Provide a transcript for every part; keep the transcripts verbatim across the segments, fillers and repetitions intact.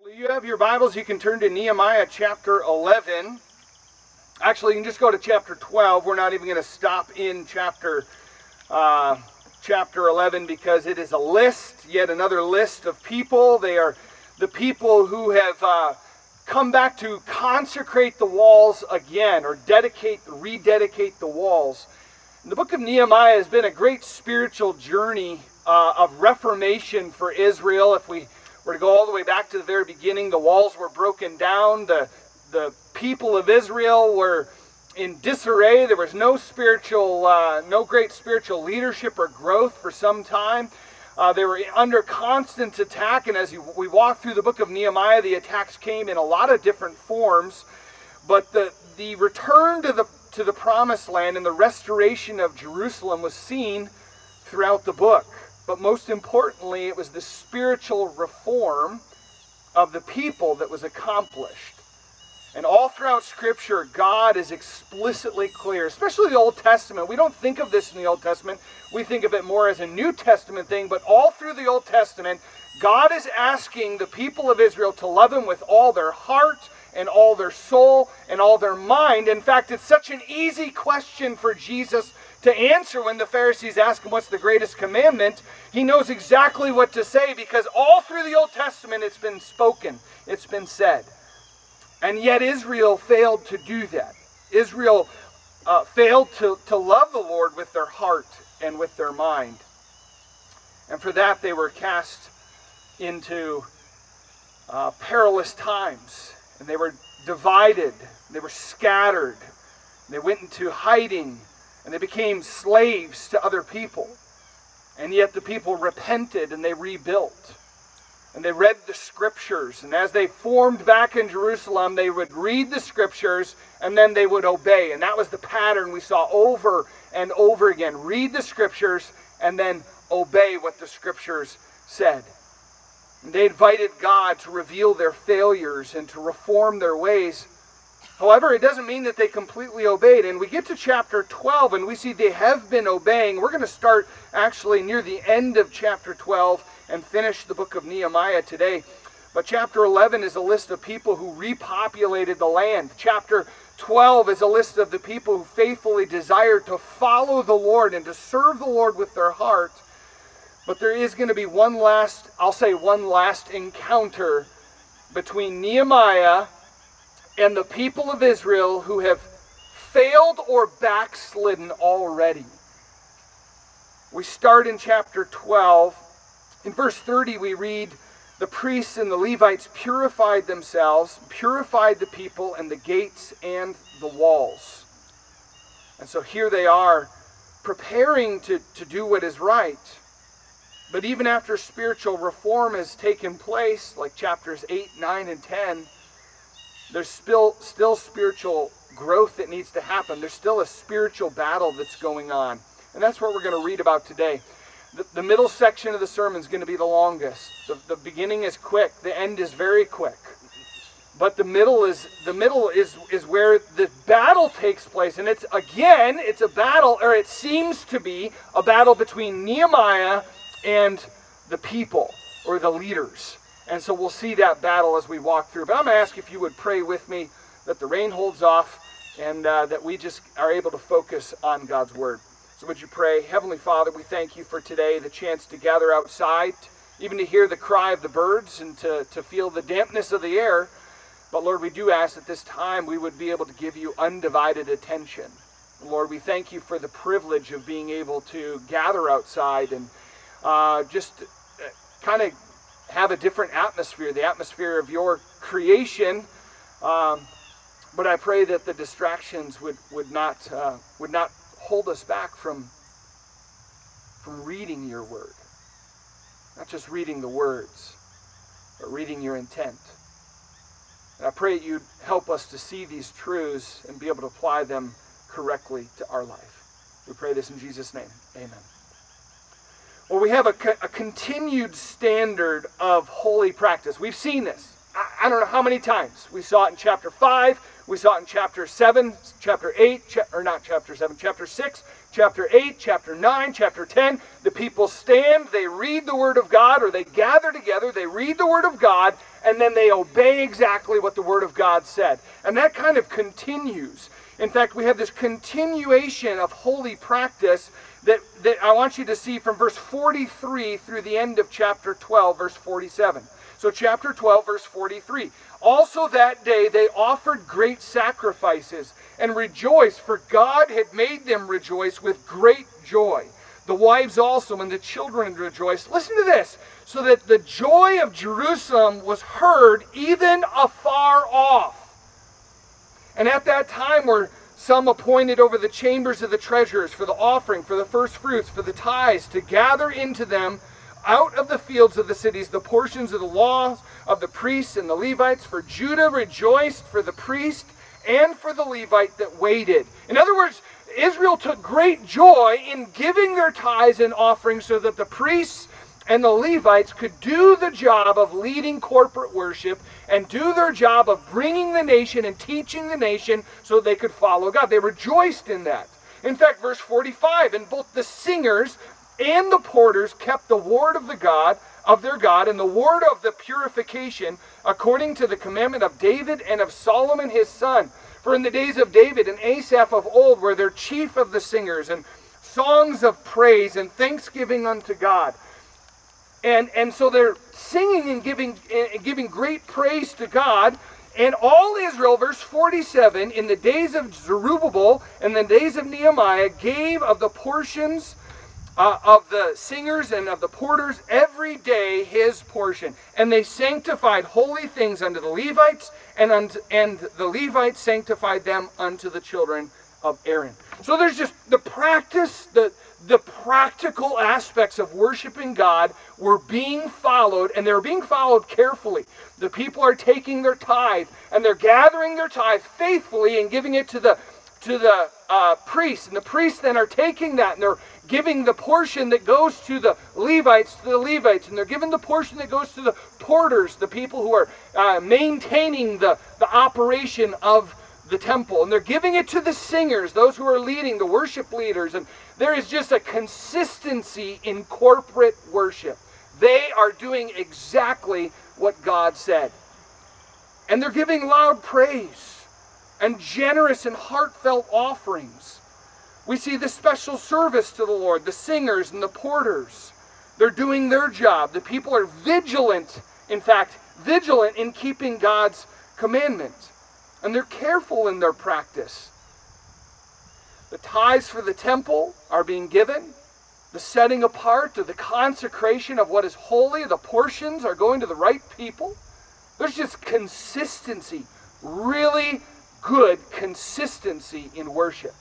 Well, you have your Bibles, you can turn to Nehemiah chapter eleven. Actually, you can just go to chapter twelve. We're not even going to stop in chapter uh, chapter eleven because it is a list, yet another list of people. They are the people who have uh, come back to consecrate the walls again, or dedicate, rededicate the walls. And the book of Nehemiah has been a great spiritual journey uh, of reformation for Israel. If we were to go all the way back to the very beginning, the walls were broken down. The, the people of Israel were in disarray. There was no spiritual, uh, no great spiritual leadership or growth for some time. Uh, they were under constant attack, and as you, we walk through the book of Nehemiah, the attacks came in a lot of different forms. But the, the return to the, to the promised land and the restoration of Jerusalem was seen throughout the book. But most importantly, it was the spiritual reform of the people that was accomplished. And all throughout Scripture, God is explicitly clear, especially the Old Testament. We don't think of this in the Old Testament. We think of it more as a New Testament thing. But all through the Old Testament, God is asking the people of Israel to love Him with all their heart and all their soul and all their mind. In fact, it's such an easy question for Jesus to answer when the Pharisees ask Him what's the greatest commandment. He knows exactly what to say because all through the Old Testament it's been spoken, it's been said. And yet Israel failed to do that. Israel uh, failed to, to love the Lord with their heart and with their mind. And for that they were cast into uh, perilous times. And they were divided. They were scattered. They went into hiding. And they became slaves to other people. And yet the people repented and they rebuilt. And they read the Scriptures. And as they formed back in Jerusalem, they would read the Scriptures and then they would obey. And that was the pattern we saw over and over again. Read the Scriptures and then obey what the Scriptures said. And they invited God to reveal their failures and to reform their ways. However, it doesn't mean that they completely obeyed. And we get to chapter twelve and we see they have been obeying. We're going to start actually near the end of chapter twelve and finish the book of Nehemiah today. But chapter eleven is a list of people who repopulated the land. Chapter twelve is a list of the people who faithfully desired to follow the Lord and to serve the Lord with their heart. But there is going to be one last, I'll say one last encounter between Nehemiah and the people of Israel who have failed or backslidden already. We start in chapter twelve. In verse thirty we read, the priests and the Levites purified themselves, purified the people and the gates and the walls. And so here they are preparing to, to do what is right. But even after spiritual reform has taken place, like chapters eight, nine, and ten, there's still, still spiritual growth that needs to happen. There's still a spiritual battle that's going on. And that's what we're going to read about today. The, the middle section of the sermon is going to be the longest. The, the beginning is quick. The end is very quick. But the middle is the middle is, is where the battle takes place. And it's, again, it's a battle, or it seems to be a battle between Nehemiah and the people, or the leaders. And so we'll see that battle as we walk through. But I'm going to ask if you would pray with me that the rain holds off and uh, that we just are able to focus on God's Word. So would you pray? Heavenly Father, we thank you for today, the chance to gather outside, even to hear the cry of the birds and to, to feel the dampness of the air. But Lord, we do ask at this time we would be able to give you undivided attention. Lord, we thank you for the privilege of being able to gather outside and uh, just kind of have a different atmosphere, the atmosphere of your creation. Um, but I pray that the distractions would, would not uh, would not hold us back from, from reading your word. Not just reading the words, but reading your intent. And I pray that you'd help us to see these truths and be able to apply them correctly to our life. We pray this in Jesus' name. Amen. Well, we have a, co- a continued standard of holy practice. We've seen this. I, I don't know how many times. We saw it in chapter five. We saw it in chapter seven, chapter eight, cha- or not chapter seven, chapter six, chapter eight, chapter nine, chapter ten. The people stand, they read the Word of God, or they gather together, they read the Word of God, and then they obey exactly what the Word of God said. And that kind of continues. In fact, we have this continuation of holy practice that, that I want you to see from verse forty-three through the end of chapter twelve, verse forty-seven. So chapter twelve, verse forty-three. Also that day they offered great sacrifices and rejoiced, for God had made them rejoice with great joy. The wives also and the children rejoiced. Listen to this. So that the joy of Jerusalem was heard even afar off. And at that time were some appointed over the chambers of the treasurers for the offering, for the first fruits, for the tithes, to gather into them out of the fields of the cities the portions of the laws of the priests and the Levites. For Judah rejoiced for the priest and for the Levite that waited. In other words, Israel took great joy in giving their tithes and offerings so that the priests and the Levites could do the job of leading corporate worship and do their job of bringing the nation and teaching the nation so they could follow God. They rejoiced in that. In fact, verse forty-five, and both the singers and the porters kept the word of the God, of their God, and the word of the purification, according to the commandment of David and of Solomon his son. For in the days of David and Asaph of old were their chief of the singers, and songs of praise and thanksgiving unto God. And, and so they're singing and giving, and giving great praise to God. And all Israel, verse forty-seven, in the days of Zerubbabel and the days of Nehemiah, gave of the portions Uh, of the singers and of the porters every day his portion. And they sanctified holy things unto the Levites, and, unto, and the Levites sanctified them unto the children of Aaron. So there's just the practice, the, the practical aspects of worshiping God were being followed, and they were being followed carefully. The people are taking their tithe, and they're gathering their tithe faithfully and giving it to the to the uh, priests, and the priests then are taking that and they're giving the portion that goes to the Levites to the Levites, and they're giving the portion that goes to the porters, the people who are uh, maintaining the, the operation of the temple, and they're giving it to the singers, those who are leading, the worship leaders. And there is just a consistency in corporate worship. They are doing exactly what God said, and they're giving loud praise and generous and heartfelt offerings. We see the special service to the Lord, the singers and the porters. They're doing their job. The people are vigilant, in fact, vigilant in keeping God's commandment. And they're careful in their practice. The tithes for the temple are being given. The setting apart or the consecration of what is holy, the portions are going to the right people. There's just consistency, really good consistency in worship.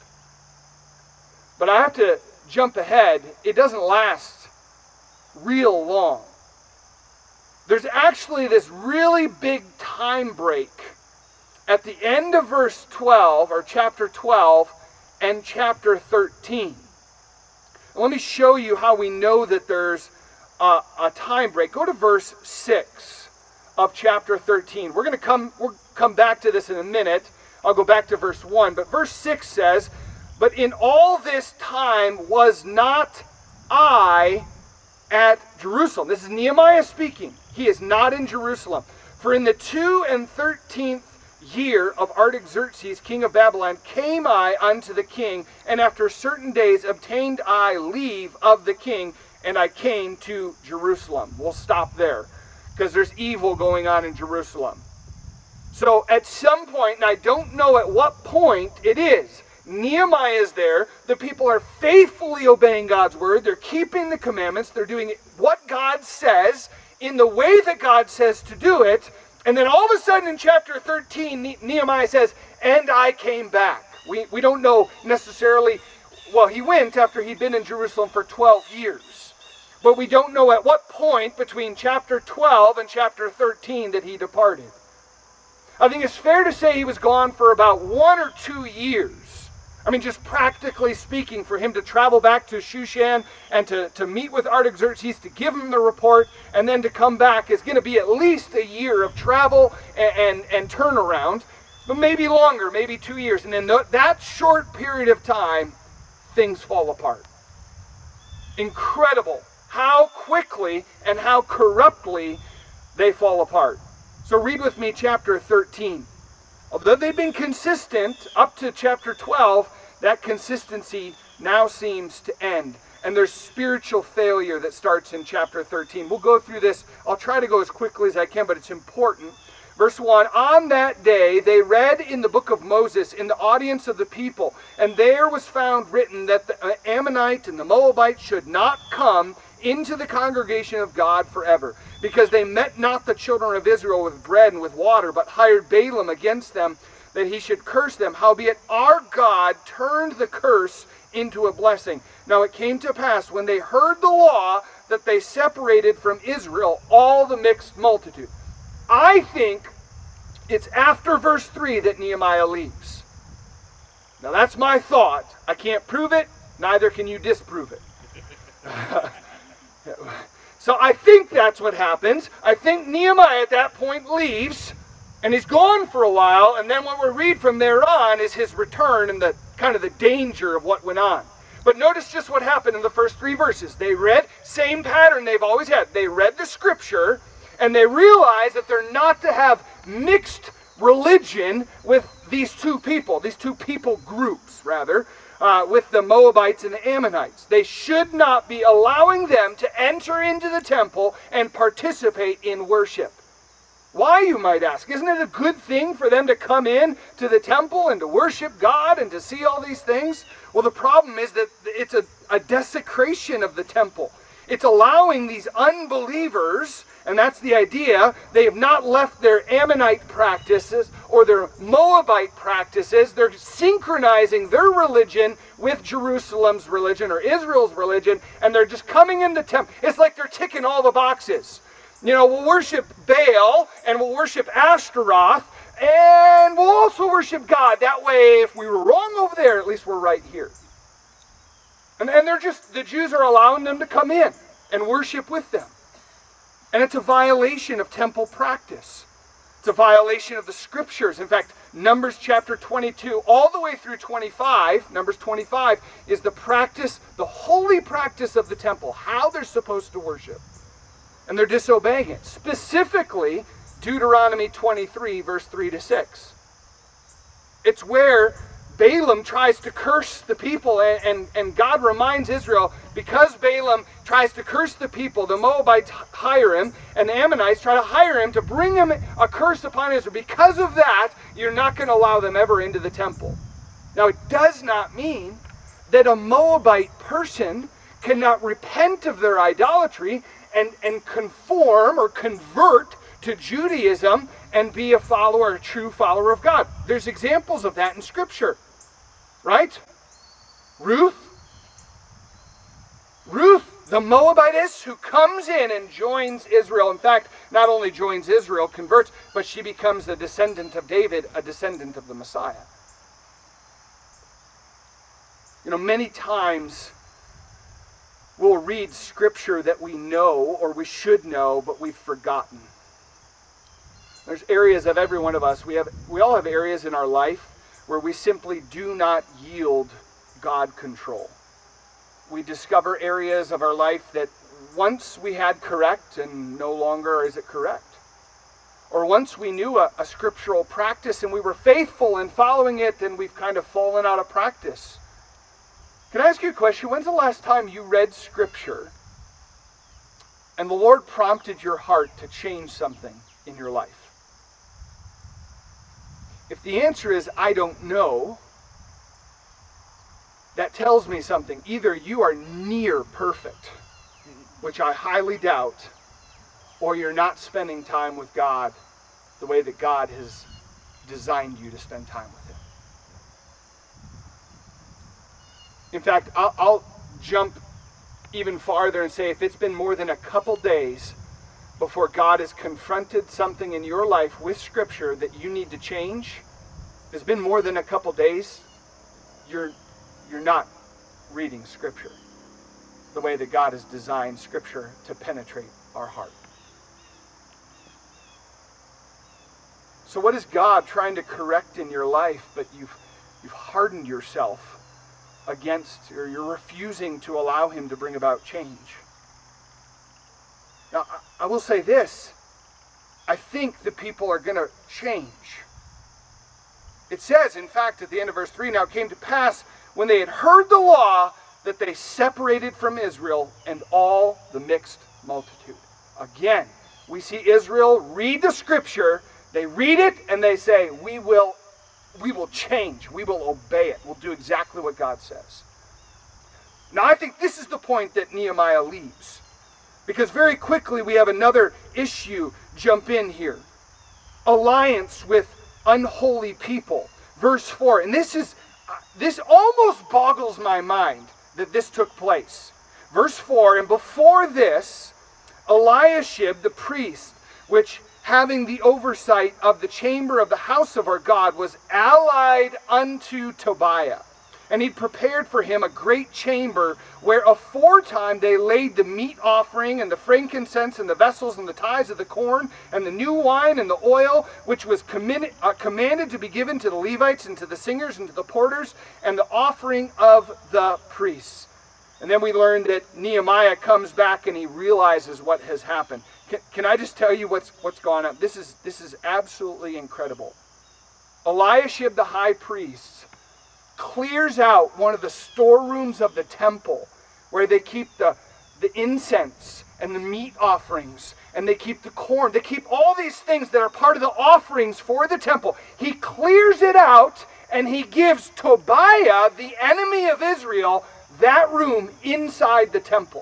But I have to jump ahead. It doesn't last real long. There's actually this really big time break at the end of verse twelve, or chapter twelve, and chapter thirteen. And let me show you how we know that there's a, a time break. Go to verse six of chapter thirteen. We're going to come, we'll come back to this in a minute. I'll go back to verse one. But verse six says, "But in all this time was not I at Jerusalem." This is Nehemiah speaking. He is not in Jerusalem. "For in the two and thirteenth year of Artaxerxes, king of Babylon, came I unto the king, and after certain days obtained I leave of the king, and I came to Jerusalem." We'll stop there, because there's evil going on in Jerusalem. So at some point, and I don't know at what point it is, Nehemiah is there. The people are faithfully obeying God's word. They're keeping the commandments. They're doing what God says in the way that God says to do it. And then all of a sudden in chapter thirteen, Nehemiah says, "And I came back." We, we don't know necessarily, well, he went after he'd been in Jerusalem for twelve years. But we don't know at what point between chapter twelve and chapter thirteen that he departed. I think it's fair to say he was gone for about one or two years. I mean, just practically speaking, for him to travel back to Shushan and to, to meet with Artaxerxes, to give him the report, and then to come back is going to be at least a year of travel and, and, and turnaround, but maybe longer, maybe two years. And in the, that short period of time, things fall apart. Incredible how quickly and how corruptly they fall apart. So read with me chapter thirteen. Although they've been consistent up to chapter twelve, that consistency now seems to end. And there's spiritual failure that starts in chapter thirteen. We'll go through this. I'll try to go as quickly as I can, but it's important. Verse one, on that day they read in the book of Moses in the audience of the people, and there was found written that the Ammonite and the Moabite should not come into the congregation of God forever, because they met not the children of Israel with bread and with water, but hired Balaam against them, that he should curse them. Howbeit our God turned the curse into a blessing. Now it came to pass, when they heard the law, that they separated from Israel all the mixed multitude. I think it's after verse three that Nehemiah leaves. Now that's my thought. I can't prove it, neither can you disprove it. So I think that's what happens. I think Nehemiah at that point leaves, and he's gone for a while, and then what we read from there on is his return and the kind of the danger of what went on. But notice just what happened in the first three verses. They read, same pattern they've always had. They read the scripture, and they realize that they're not to have mixed religion with these two people, these two people groups, rather, uh, with the Moabites and the Ammonites. They should not be allowing them to enter into the temple and participate in worship. Why, you might ask? Isn't it a good thing for them to come in to the temple and to worship God and to see all these things? Well, the problem is that it's a, a desecration of the temple. It's allowing these unbelievers, and that's the idea, they have not left their Ammonite practices or their Moabite practices. They're synchronizing their religion with Jerusalem's religion or Israel's religion, and they're just coming in the temple. It's like they're ticking all the boxes. You know, we'll worship Baal, and we'll worship Ashtaroth, and we'll also worship God. That way, if we were wrong over there, at least we're right here. And, and they're just, the Jews are allowing them to come in and worship with them. And it's a violation of temple practice. It's a violation of the scriptures. In fact, Numbers chapter twenty-two, all the way through twenty-five, Numbers twenty-five, is the practice, the holy practice of the temple, how they're supposed to worship. And they're disobeying it. Specifically, Deuteronomy twenty-three, verse three to six. It's where Balaam tries to curse the people, and, and, and God reminds Israel, because Balaam tries to curse the people, the Moabites hire him, and the Ammonites try to hire him to bring him a curse upon Israel. Because of that, you're not going to allow them ever into the temple. Now, it does not mean that a Moabite person cannot repent of their idolatry and, and conform or convert to Judaism and be a follower, a true follower of God. There's examples of that in Scripture. Right? Ruth. Ruth, the Moabitess, who comes in and joins Israel. In fact, not only joins Israel, converts, but she becomes a descendant of David, a descendant of the Messiah. You know, many times we'll read Scripture that we know or we should know, but we've forgotten. There's areas of every one of us. We have, we all have areas in our life where we simply do not yield God control. We discover areas of our life that once we had correct and no longer is it correct. Or once we knew a, a scriptural practice and we were faithful in following it, and we've kind of fallen out of practice. Can I ask you a question? When's the last time you read Scripture and the Lord prompted your heart to change something in your life? If the answer is, I don't know, that tells me something. Either you are near perfect, which I highly doubt, or you're not spending time with God the way that God has designed you to spend time with Him. In fact, I'll, I'll jump even farther and say, if it's been more than a couple days before God has confronted something in your life with Scripture that you need to change, if it's been more than a couple days, you're, you're not reading Scripture the way that God has designed Scripture to penetrate our heart. So what is God trying to correct in your life, but you've, you've hardened yourself against, or you're refusing to allow him to bring about change. Now, I will say this. I think the people are going to change. It says, in fact, at the end of verse three, now it came to pass when they had heard the law that they separated from Israel and all the mixed multitude. Again, we see Israel read the scripture, they read it, and they say, we will, we will change, we will obey it, we'll do exactly what God says. Now I think this is the point that Nehemiah leaves, because very quickly we have another issue jump in here. Alliance with unholy people. Verse four, and this is, this almost boggles my mind that this took place. Verse four, and before this, Eliashib the priest, which having the oversight of the chamber of the house of our God, was allied unto Tobiah. And he prepared for him a great chamber, where aforetime they laid the meat offering, and the frankincense, and the vessels, and the tithes of the corn, and the new wine, and the oil, which was committed, uh, commanded to be given to the Levites, and to the singers, and to the porters, and the offering of the priests. And then we learned that Nehemiah comes back and he realizes what has happened. Can, can I just tell you what's what's gone on? This is this is absolutely incredible. Eliashib the high priest clears out one of the storerooms of the temple where they keep the, the incense and the meat offerings, and they keep the corn. They keep all these things that are part of the offerings for the temple. He clears it out, and he gives Tobiah, the enemy of Israel, that room inside the temple.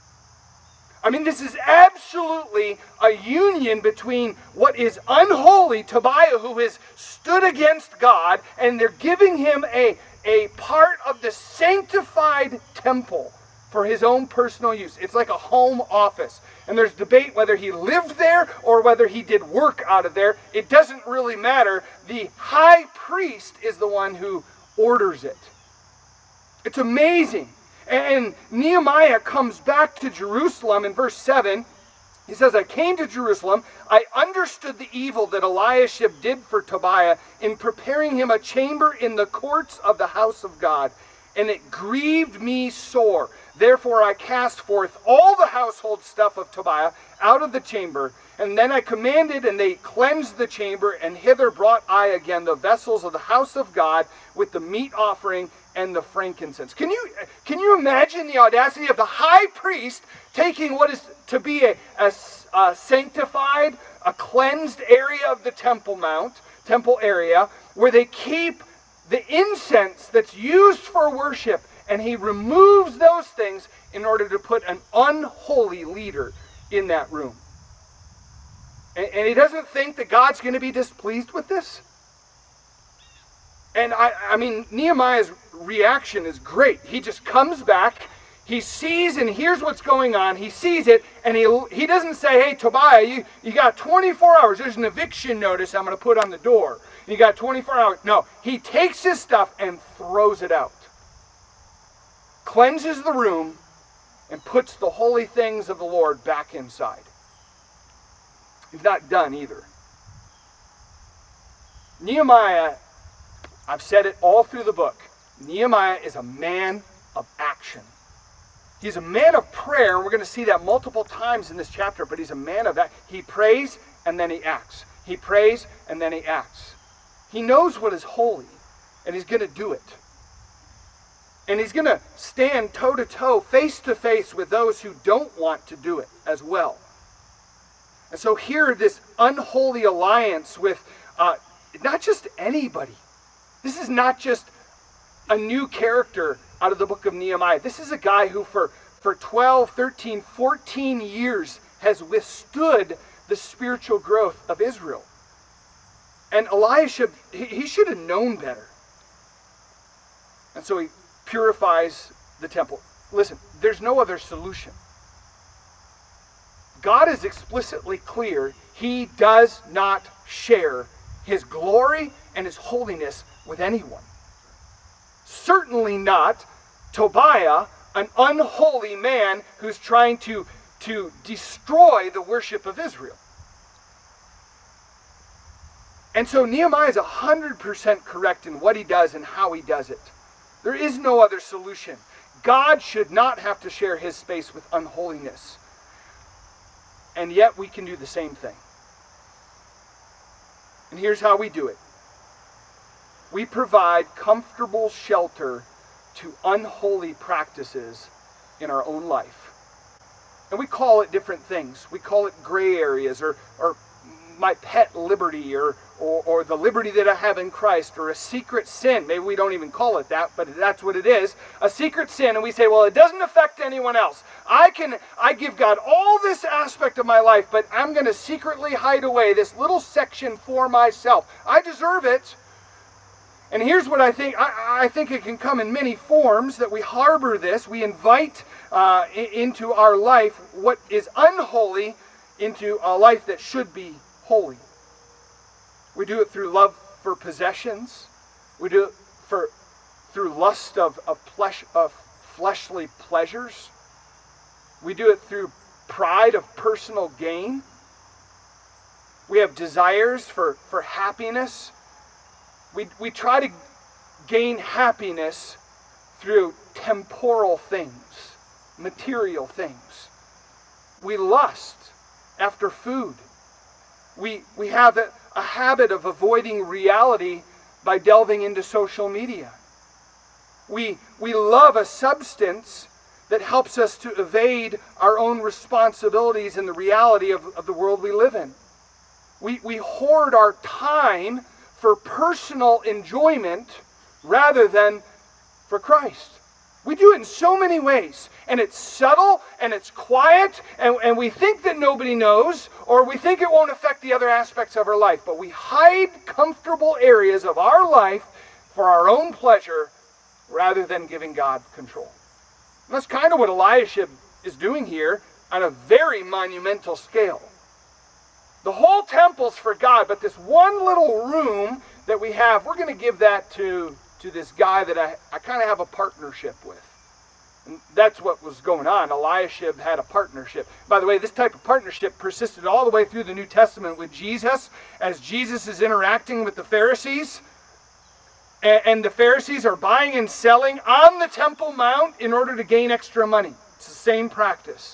I mean, this is absolutely a union between what is unholy, Tobiah, who has stood against God, and they're giving him a, a part of the sanctified temple for his own personal use. It's like a home office. And there's debate whether he lived there or whether he did work out of there. It doesn't really matter. The high priest is the one who orders it. It's amazing. And Nehemiah comes back to Jerusalem in verse seven. He says, I came to Jerusalem. I understood the evil that Eliashib did for Tobiah in preparing him a chamber in the courts of the house of God. And it grieved me sore. Therefore I cast forth all the household stuff of Tobiah out of the chamber. And then I commanded, and they cleansed the chamber, and hither brought I again the vessels of the house of God with the meat offering and the frankincense. Can you can you imagine the audacity of the high priest taking what is to be a, a, a sanctified, a cleansed area of the Temple Mount, temple area, where they keep the incense that's used for worship, and he removes those things in order to put an unholy leader in that room. And, and he doesn't think that God's going to be displeased with this. And I, I mean, Nehemiah's reaction is great. He just comes back, he sees and hears what's going on, he sees it, and he he doesn't say, hey, Tobiah, you, you got twenty-four hours, there's an eviction notice I'm going to put on the door. You got twenty-four hours. No, he takes his stuff and throws it out. Cleanses the room and puts the holy things of the Lord back inside. He's not done either. Nehemiah, I've said it all through the book, Nehemiah is a man of action. He's a man of prayer, and we're going to see that multiple times in this chapter, but he's a man of action. He prays and then he acts. He prays and then he acts. He knows what is holy, and he's going to do it. And he's going to stand toe-to-toe, face-to-face with those who don't want to do it as well. And so here, this unholy alliance with uh, not just anybody. This is not just a new character out of the book of Nehemiah. This is a guy who for, for twelve, thirteen, fourteen years has withstood the spiritual growth of Israel. And Eliashib, he, he should have known better. And so he purifies the temple. Listen, there's no other solution. God is explicitly clear. He does not share his glory and his holiness with anyone. Certainly not Tobiah, an unholy man who's trying to, to destroy the worship of Israel. And so Nehemiah is one hundred percent correct in what he does and how he does it. There is no other solution. God should not have to share his space with unholiness. And yet we can do the same thing. And here's how we do it. We provide comfortable shelter to unholy practices in our own life. And we call it different things. We call it gray areas, or, or my pet liberty, or, or, or the liberty that I have in Christ, or a secret sin. Maybe we don't even call it that, but that's what it is. A secret sin, and we say, well, it doesn't affect anyone else. I can, I give God all this aspect of my life, but I'm going to secretly hide away this little section for myself. I deserve it. And here's what I think. I, I think it can come in many forms, that we harbor this. We invite uh, into our life what is unholy into a life that should be holy. We do it through love for possessions. We do it for through lust of, of, flesh, of fleshly pleasures. We do it through pride of personal gain. We have desires for, for happiness. We, we try to gain happiness through temporal things, material things. We lust after food. We, we have a, a habit of avoiding reality by delving into social media. We, we love a substance that helps us to evade our own responsibilities and the reality of, of the world we live in. We, we hoard our time for personal enjoyment rather than for Christ. We do it in so many ways, and it's subtle, and it's quiet, and, and we think that nobody knows, or we think it won't affect the other aspects of our life, but we hide comfortable areas of our life for our own pleasure rather than giving God control. And that's kind of what Eliashib is doing here on a very monumental scale. The whole temple's for God, but this one little room that we have, we're going to give that to, to this guy that I, I kind of have a partnership with. And that's what was going on. Eliashib had a partnership. By the way, this type of partnership persisted all the way through the New Testament with Jesus, as Jesus is interacting with the Pharisees. And, and the Pharisees are buying and selling on the Temple Mount in order to gain extra money. It's the same practice.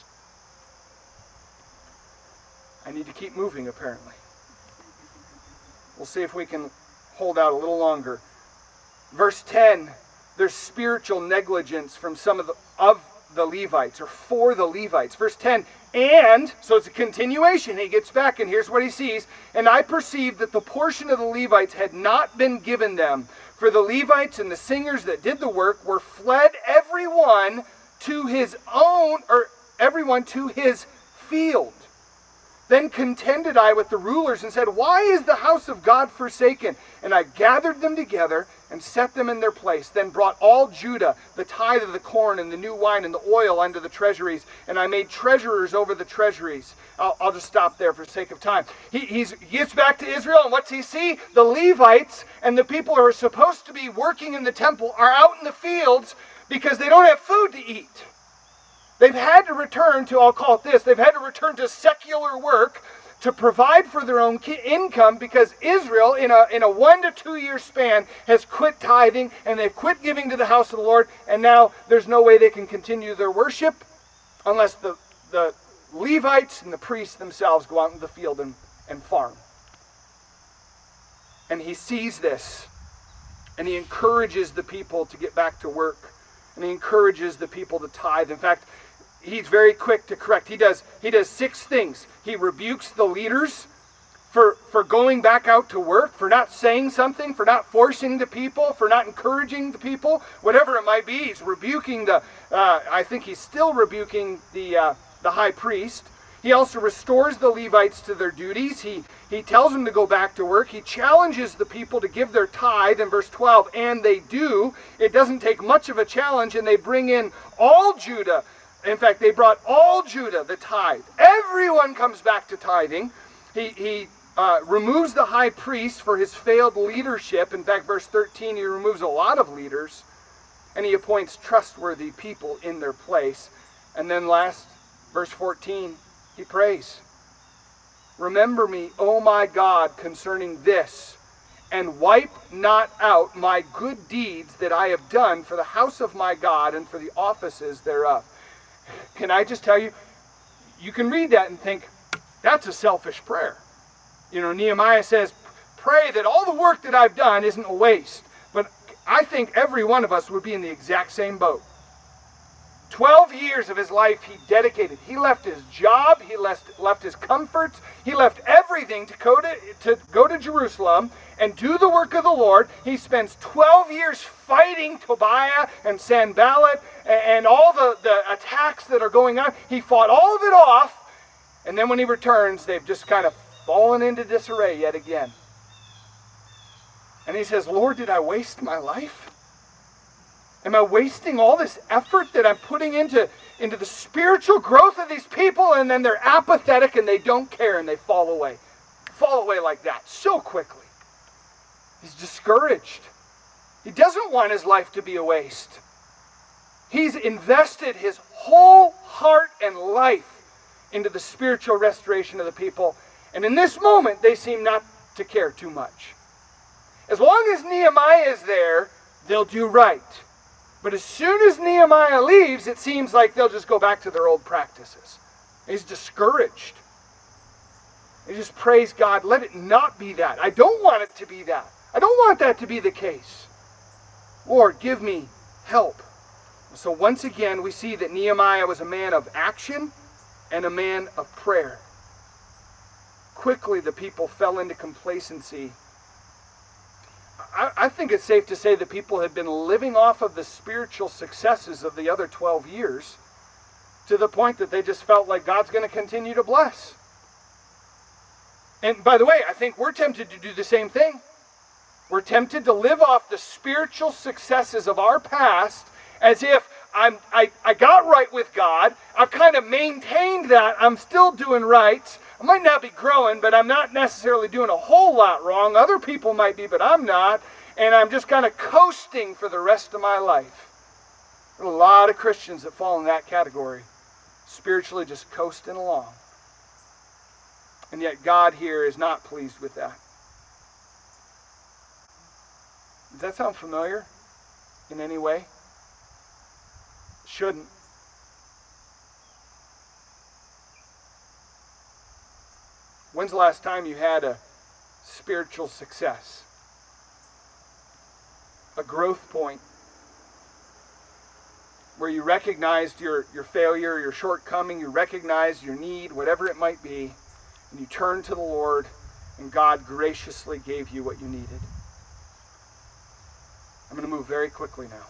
I need to keep moving, apparently. We'll see if we can hold out a little longer. Verse ten, there's spiritual negligence from some of the, of the Levites, or for the Levites. Verse ten, and, so it's a continuation. He gets back, and here's what he sees. And I perceived that the portion of the Levites had not been given them. For the Levites and the singers that did the work were fled everyone to his own, or everyone to his field. Then contended I with the rulers and said, why is the house of God forsaken? And I gathered them together and set them in their place. Then brought all Judah the tithe of the corn and the new wine and the oil unto the treasuries. And I made treasurers over the treasuries. I'll, I'll just stop there for sake of time. He, he's, he gets back to Israel, and what's he see? The Levites and the people who are supposed to be working in the temple are out in the fields because they don't have food to eat. They've had to return to, I'll call it this, they've had to return to secular work to provide for their own income, because Israel, in a, in a one to two year span, has quit tithing, and they've quit giving to the house of the Lord, and now there's no way they can continue their worship unless the, the Levites and the priests themselves go out in the field and, and farm. And he sees this, and he encourages the people to get back to work, and he encourages the people to tithe. In fact, he's very quick to correct. He does he does six things. He rebukes the leaders for, for going back out to work, for not saying something, for not forcing the people, for not encouraging the people, whatever it might be. He's rebuking the, uh, I think he's still rebuking the, uh, the high priest. He also restores the Levites to their duties. He, he tells them to go back to work. He challenges the people to give their tithe in verse twelve, and they do. It doesn't take much of a challenge, and they bring in all Judah. In fact, they brought all Judah the tithe. Everyone comes back to tithing. He, he uh, removes the high priest for his failed leadership. In fact, verse thirteen, he removes a lot of leaders, and he appoints trustworthy people in their place. And then last, verse fourteen, he prays. Remember me, O my God, concerning this, and wipe not out my good deeds that I have done for the house of my God and for the offices thereof. Can I just tell you, you can read that and think, that's a selfish prayer. You know, Nehemiah says, pray that all the work that I've done isn't a waste. But I think every one of us would be in the exact same boat. Twelve years of his life he dedicated. He left his job, he left, left his comforts, he left everything to go to, to go to Jerusalem and do the work of the Lord. He spends twelve years fighting Tobiah and Sanballat and, and all the, the attacks that are going on. He fought all of it off, and then when he returns, they've just kind of fallen into disarray yet again. And he says, Lord, did I waste my life? Am I wasting all this effort that I'm putting into, into the spiritual growth of these people, and then they're apathetic and they don't care and they fall away? Fall away like that so quickly. He's discouraged. He doesn't want his life to be a waste. He's invested his whole heart and life into the spiritual restoration of the people. And in this moment, they seem not to care too much. As long as Nehemiah is there, they'll do right. But as soon as Nehemiah leaves, it seems like they'll just go back to their old practices. He's discouraged. He just prays God, let it not be that. I don't want it to be that. I don't want that to be the case. Lord, give me help. So once again, we see that Nehemiah was a man of action and a man of prayer. Quickly, the people fell into complacency. I, I think it's safe to say that people had been living off of the spiritual successes of the other twelve years to the point that they just felt like God's going to continue to bless. And by the way, I think we're tempted to do the same thing. We're tempted to live off the spiritual successes of our past as if I'm, I, I got right with God. I've kind of maintained that. I'm still doing right. I might not be growing, but I'm not necessarily doing a whole lot wrong. Other people might be, but I'm not. And I'm just kind of coasting for the rest of my life. There are a lot of Christians that fall in that category. Spiritually just coasting along. And yet God here is not pleased with that. Does that sound familiar in any way? Shouldn't. When's the last time you had a spiritual success? A growth point where you recognized your, your failure, your shortcoming, you recognized your need, whatever it might be, and you turned to the Lord, and God graciously gave you what you needed. I'm going to move very quickly now.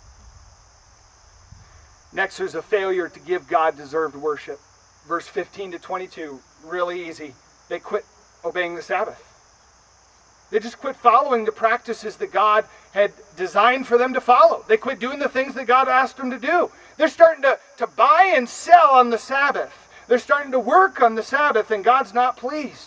Next, there's a failure to give God deserved worship. Verse fifteen to twenty-two, really easy. They quit obeying the Sabbath. They just quit following the practices that God had designed for them to follow. They quit doing the things that God asked them to do. They're starting to, to buy and sell on the Sabbath. They're starting to work on the Sabbath, and God's not pleased.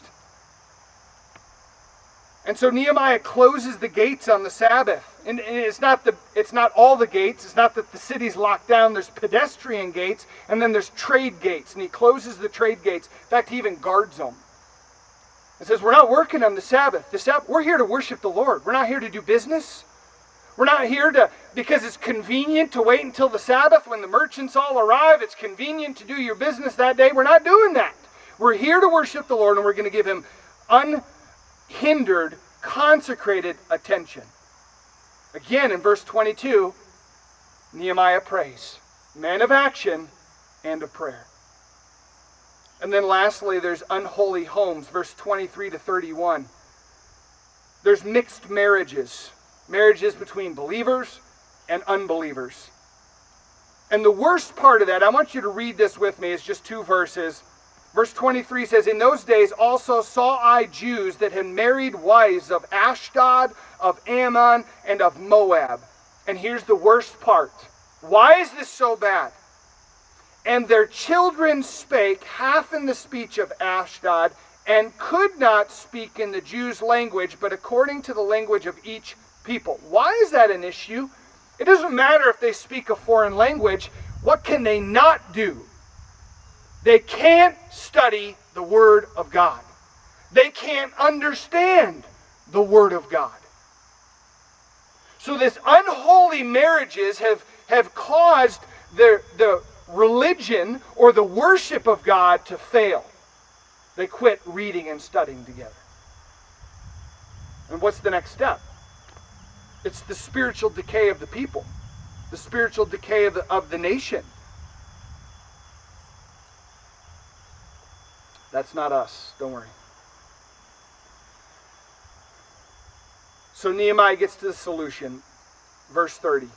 And so Nehemiah closes the gates on the Sabbath. And it's not the it's not all the gates. It's not that the city's locked down. There's pedestrian gates, and then there's trade gates. And he closes the trade gates. In fact, he even guards them. It says, we're not working on the Sabbath. The Sabbath. We're here to worship the Lord. We're not here to do business. We're not here to, because it's convenient to wait until the Sabbath when the merchants all arrive. It's convenient to do your business that day. We're not doing that. We're here to worship the Lord, and we're going to give him unhindered, consecrated attention. Again, in verse twenty-two, Nehemiah prays. Man of action and of prayer. And then lastly, there's unholy homes, verse twenty-three to thirty-one. There's mixed marriages. Marriages between believers and unbelievers. And the worst part of that, I want you to read this with me, it's just two verses. Verse twenty-three says, in those days also saw I Jews that had married wives of Ashdod, of Ammon, and of Moab. And here's the worst part. Why is this so bad? And their children spake half in the speech of Ashdod, and could not speak in the Jews' language, but according to the language of each people. Why is that an issue? It doesn't matter if they speak a foreign language. What can they not do? They can't study the Word of God. They can't understand the Word of God. So this unholy marriages have, have caused the, the religion or the worship of God to fail. They quit reading and studying together. And what's the next step? It's the spiritual decay of the people, the spiritual decay of the, of the nation. That's not us, don't worry. So Nehemiah gets to the solution. Verse thirty.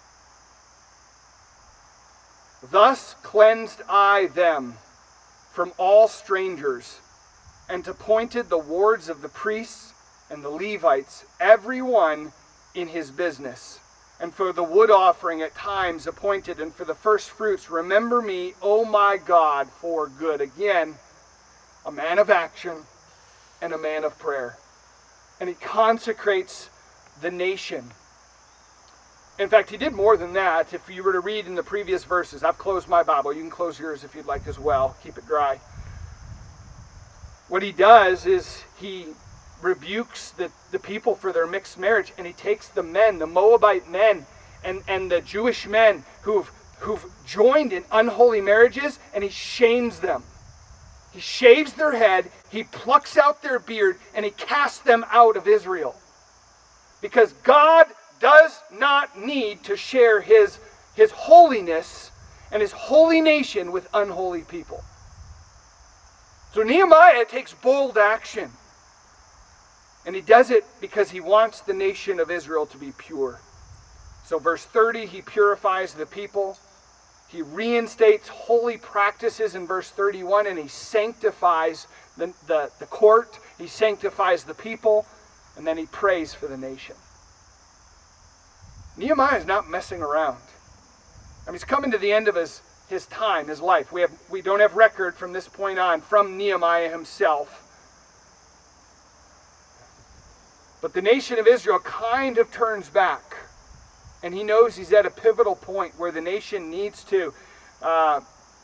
Thus cleansed I them from all strangers, and appointed the wards of the priests and the Levites, every one in his business. And for the wood offering at times appointed, and for the first fruits, remember me, O my God, for good. Again, a man of action and a man of prayer. And he consecrates the nation. In fact, he did more than that. If you were to read in the previous verses, I've closed my Bible. You can close yours if you'd like as well. Keep it dry. What he does is he rebukes the, the people for their mixed marriage, and he takes the men, the Moabite men, and, and the Jewish men who've, who've joined in unholy marriages, and he shames them. He shaves their head, he plucks out their beard, and he casts them out of Israel. Because God does not need to share his, his holiness and his holy nation with unholy people. So Nehemiah takes bold action. And he does it because he wants the nation of Israel to be pure. So verse thirty, he purifies the people. He reinstates holy practices in verse thirty-one, and he sanctifies the, the, the court. He sanctifies the people, and then he prays for the nation. Nehemiah is not messing around. I mean, he's coming to the end of his, his time, his life. We have we don't have record from this point on from Nehemiah himself. But the nation of Israel kind of turns back. And he knows he's at a pivotal point where the nation needs to, uh,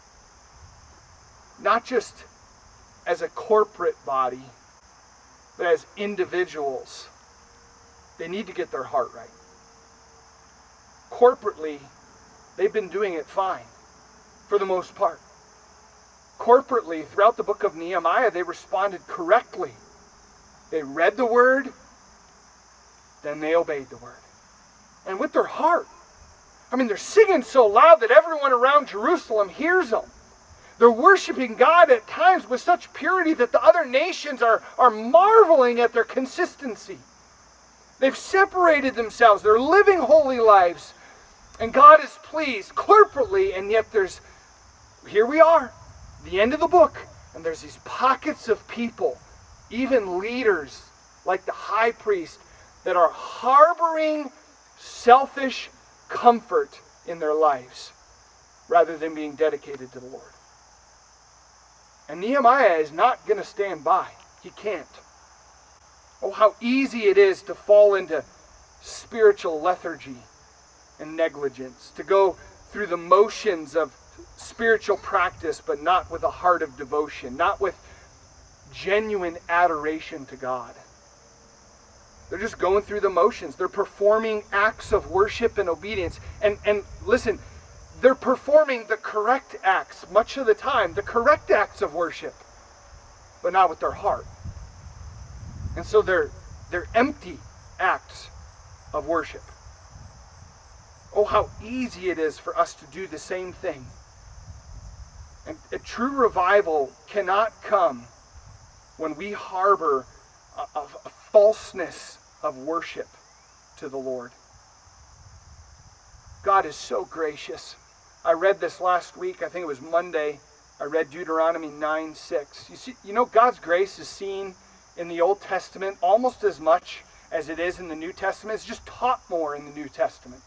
not just as a corporate body, but as individuals, they need to get their heart right. Corporately, they've been doing it fine, for the most part. Corporately, throughout the book of Nehemiah, they responded correctly. They read the word, then they obeyed the word. And with their heart. I mean, they're singing so loud that everyone around Jerusalem hears them. They're worshiping God at times with such purity that the other nations are, are marveling at their consistency. They've separated themselves. They're living holy lives. And God is pleased corporately, and yet there's, here we are, the end of the book, and there's these pockets of people, even leaders like the high priest, that are harboring selfish comfort in their lives rather than being dedicated to the Lord. And Nehemiah is not going to stand by. He can't. Oh, how easy it is to fall into spiritual lethargy and negligence, to go through the motions of spiritual practice, but not with a heart of devotion, not with genuine adoration to God. They're just going through the motions. They're performing acts of worship and obedience. And, and listen, they're performing the correct acts, much of the time, the correct acts of worship, but not with their heart. And so they're, they're empty acts of worship. Oh, how easy it is for us to do the same thing. And a true revival cannot come when we harbor a, a, a falseness of worship to the Lord. God is so gracious. I read this last week. I think it was Monday. I read Deuteronomy nine six. You see, you know, God's grace is seen in the Old Testament almost as much as it is in the New Testament. It's just taught more in the New Testament.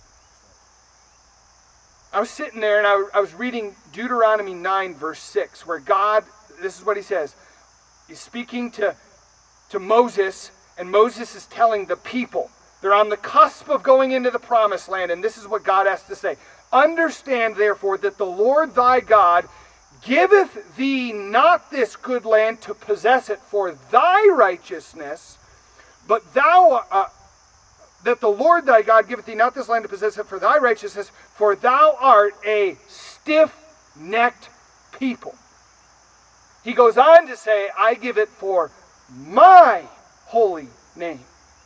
I was sitting there and I, I was reading Deuteronomy nine verse six, where God, this is what he says. He's speaking to, to Moses, and Moses is telling the people, they're on the cusp of going into the promised land, and this is what God has to say. Understand, therefore, that the Lord thy God giveth thee not this good land to possess it for thy righteousness, But thou, uh, that the Lord thy God giveth thee not this land to possess it for thy righteousness, for thou art a stiff-necked people. He goes on to say, I give it for my holy name.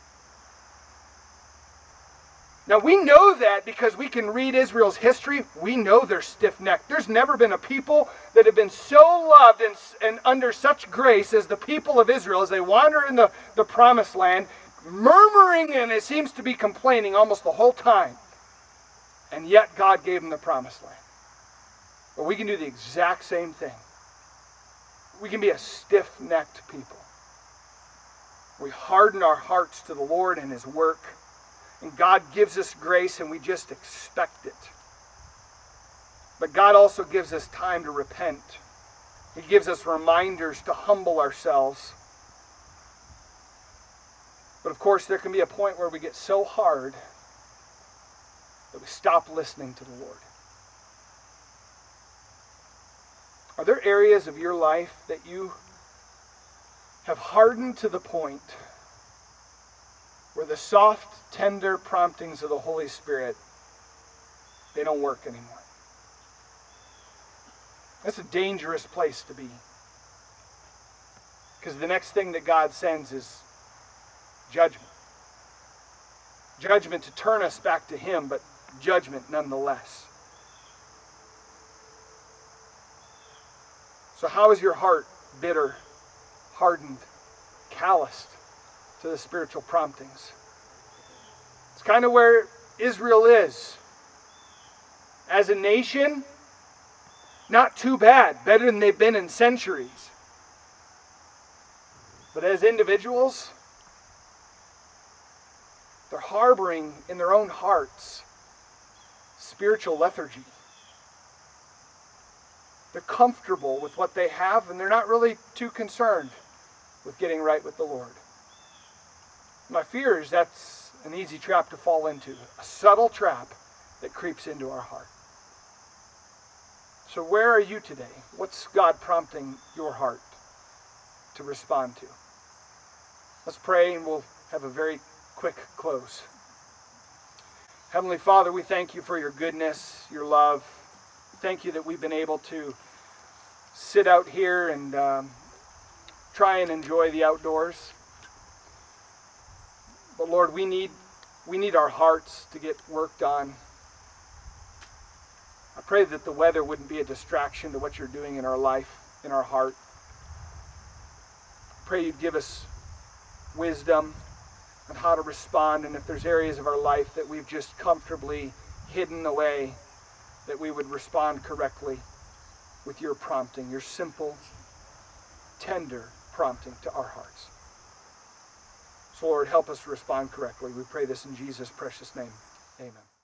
Now we know that because we can read Israel's history. We know they're stiff-necked. There's never been a people that have been so loved and, and under such grace as the people of Israel as they wander in the, the promised land, murmuring and it seems to be complaining almost the whole time. And yet God gave them the promised land. But we can do the exact same thing. We can be a stiff-necked people. We harden our hearts to the Lord and His work. And God gives us grace and we just expect it. But God also gives us time to repent. He gives us reminders to humble ourselves. But of course, there can be a point where we get so hard that we stop listening to the Lord. Are there areas of your life that you have hardened to the point where the soft, tender promptings of the Holy Spirit, they don't work anymore? That's a dangerous place to be. Because the next thing that God sends is judgment. Judgment to turn us back to Him, but judgment nonetheless. So how is your heart bitter, hardened, calloused to the spiritual promptings? It's kind of where Israel is. As a nation, not too bad. Better than they've been in centuries. But as individuals, they're harboring in their own hearts spiritual lethargy. They're comfortable with what they have, and they're not really too concerned with getting right with the Lord. My fear is that's an easy trap to fall into, a subtle trap that creeps into our heart. So where are you today? What's God prompting your heart to respond to? Let's pray and we'll have a very quick close. Heavenly Father, we thank you for your goodness, your love. Thank you that we've been able to sit out here and um, try and enjoy the outdoors. But Lord, we need we need our hearts to get worked on. I pray that the weather wouldn't be a distraction to what you're doing in our life, in our heart. I pray you'd give us wisdom on how to respond, and if there's areas of our life that we've just comfortably hidden away, that we would respond correctly with your prompting, your simple, tender prompting to our hearts. So Lord, help us respond correctly. We pray this in Jesus' precious name. Amen.